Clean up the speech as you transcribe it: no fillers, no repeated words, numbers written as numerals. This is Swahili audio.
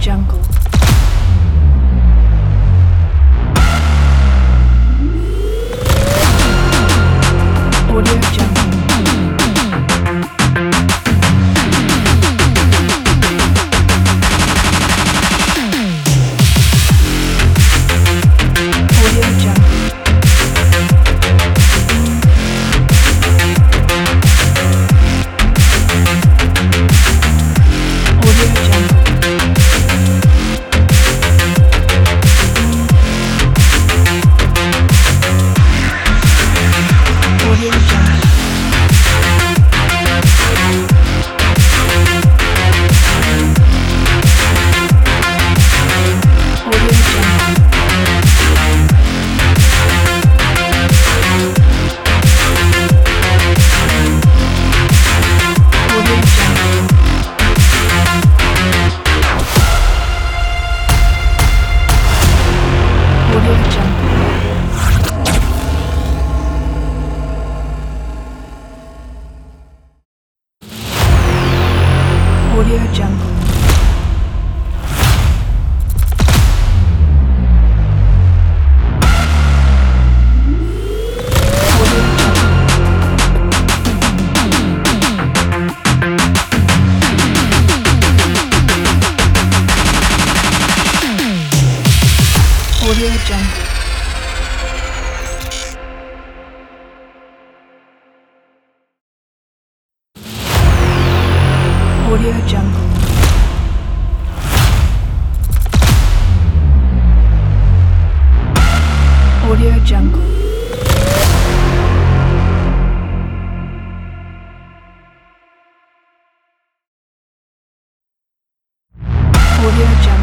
Jungle. Audio Jungle. Audio Jungle. Audio Jungle. Audio Jungle. Audio Jungle. Audio Jungle. Audio Jungle. Audio Jungle. Audio Jungle. Audio Jungle. Audio Jungle. Audio Jungle.